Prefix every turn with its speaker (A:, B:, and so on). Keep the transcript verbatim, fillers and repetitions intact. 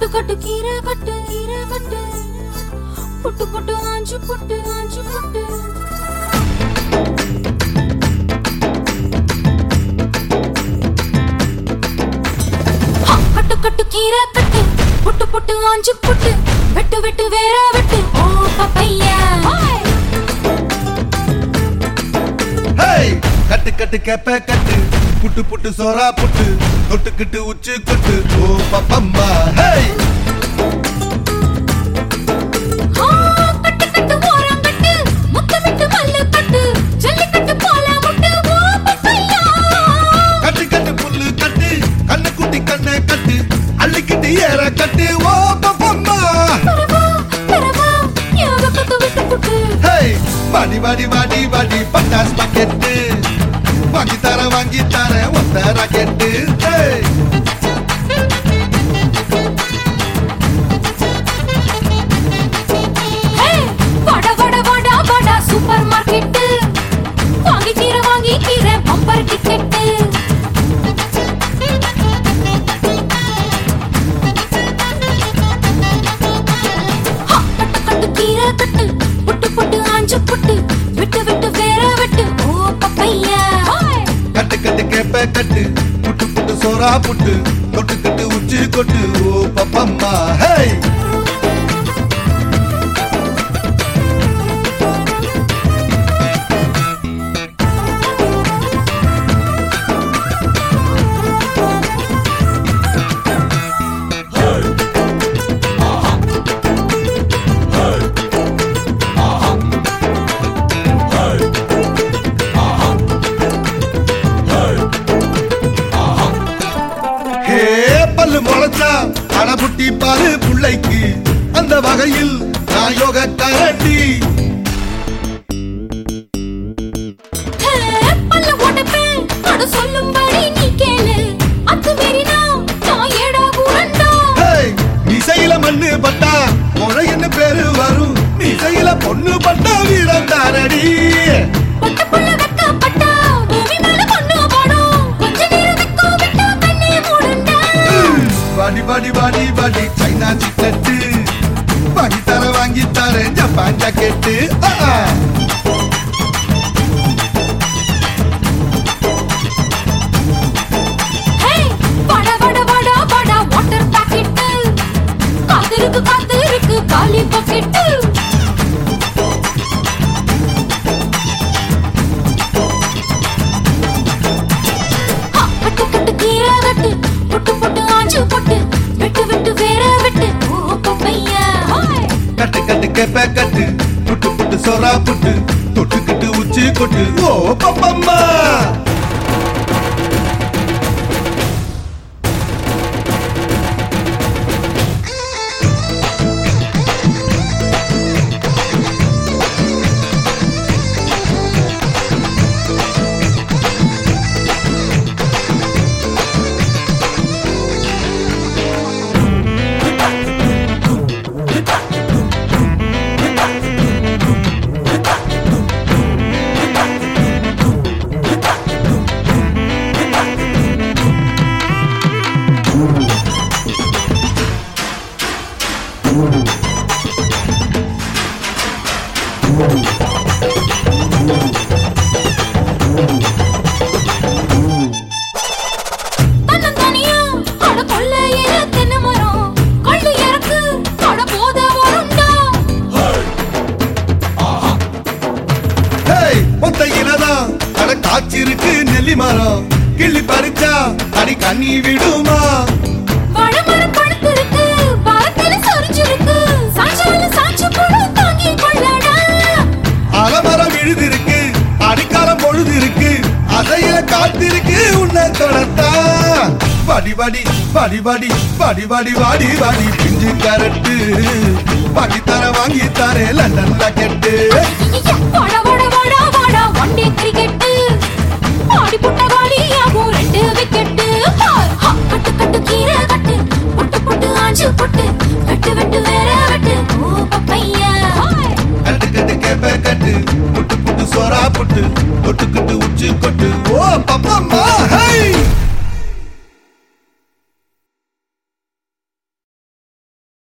A: கட்டு கட்டு கீரை கட்டு கீரை கட்டு புட்டு புட்டு ஆஞ்சு புட்டு ஆஞ்சு புட்டு கட்டு கட்டு கீரை கட்டு புட்டு புட்டு ஆஞ்சு புட்டு வெட்டு வெட்டு வேற வெட்டு ஓ பப்பையா
B: கட்டு கட்டு கேப்ப கட்டு புட்டு புட்டு சோரா புட்டு தொட்டுக்கிட்டு உச்சு கொட்டு ஓ பப்பம்மா ஹே
A: கட்டு கட்டு ஓரம் கட்டு முத்தமிட்டு மல்லு கட்டு ஜல்லிக்கட்டு போல முட்டு ஓ பப்பையா
B: கட்டு கட்டு புல்லு கட்டு கண்ணு குட்டி கண்ணை கட்டு அள்ளிக்கிட்டு ஏற கட்டு ஓ பப்பம்மா
A: பரவா பரவா யோக கட்டு விட்டு புட்டு
B: ஹே வாடி வாடி வாடி வாடி பட்டாஸ் பாக்கெட்டு வாங்கி தர வாங்கி தர ஒத்த ராக்கெட்டு
A: வட வட வட வட சூப்பர் மார்க்கெட் வாங்கி கீரை வாங்கி கீரை பம்பர் டிக்கெட் கட்டு கட்டு கீரை கட்டு புட்டு புட்டு ஆஞ்சு புட்டு விட்டு விட்டு வேற வெட்டு ஓ பப்பையா
B: கட்டு கட்டு கேப்ப கட்டு புட்டு புட்டு சோரா புட்டு தொட்டுக்கிட்டு உச்சி கொட்டு ஓ பப்பம்மா ஹே பல்லு முளைச்சா அடபுட்டி பாரு புள்ளைக்கு அந்த வகையில் நான் யோக கரண்டி
A: பல்லு உடைப்பேன் அட சொல்லும்படி நீ கேளு அத்து மீறினா நான் ஏடா கூடண்டா
B: இசையில மண்ணு பட்டா முறைன்னு பேரு வரும் இசையில பொண்ணு பட்டா வீரம் தாரடி
A: பட்ட புள்ள வெக்கப்பட்டா பூமி மேல பொண்ணு போடும் கொஞ்ச நேரம் வெக்கோ விட்டா கண்ணே மூடுண்டா
B: வாடி வாடி வாடி வாடி சைனா சிக்கெட்டு வாங்கி தர வாங்கி தர ஜப்பான் ஜாக்கெட்டு
A: ஹே வட வட வட வட வாட்டர் பாக்கெட் காத்திருக்கு காத்திருக்கு காலி பாக்கெட் கட்டு கட்டு கீரை கட்டு புட்டு புட்டு ஆஞ்சு புட்டு விட்டு விட்டு வேற விட்டு ஓ பப்பையா
B: கட்டு கட்டு கேப்ப கட்டு புட்டு புட்டு சோரா புட்டு தொட்டுக்கிட்டு உச்சி கொட்டு ஓ பப்பம்மா
A: தன்னந்தனியா அட கொள்ளையில தென்னை மரம் கள்ளு இறக்கு அட போத வருண்டா
B: ஒத்தையிலதான் அட காய்ச்சிருக்கு நெல்லி மரம் கிள்ளி பறிச்சா அடி கண்ணி விடுமா
A: வாழைமரம் பழுத்திருக்கு வாரத்தில சொரிஞ்சிருக்கு சாஞ்சால சாஞ்சு போடு தாங்கி கொள்ளடா
B: அலமரம் விழுதிருக்கு அடிக்காலம் பொழுது இருக்கு அதையில காத்திருக்கு உன்னை தொடத்தா வாடி வாடி வாடி வாடி வாடி வாடி வாடி வாடி பிஞ்சு கரட்டு வாங்கி தர வாங்கி தரே லண்டன் ராக்கெட்டு
A: வாடா வாடா வாடா வாடா ஒன் டே கிரிக்கெட் ஆடி புட்ட காலியாகும் ரெண்டு விக்கெட் கட்டு கட்டு கீரை கட்டு புட்டு புட்டு ஆஞ்சு புட்டு வெட்டு வெட்டு வேற வெட்டு ஓ பப்பையா
B: கட்டு கட்டு கேப்ப கட்டு புட்டு புட்டு சோரா புட்டு தொட்டுக்கிட்டு உச்சி கொட்டு ஓ பப்பா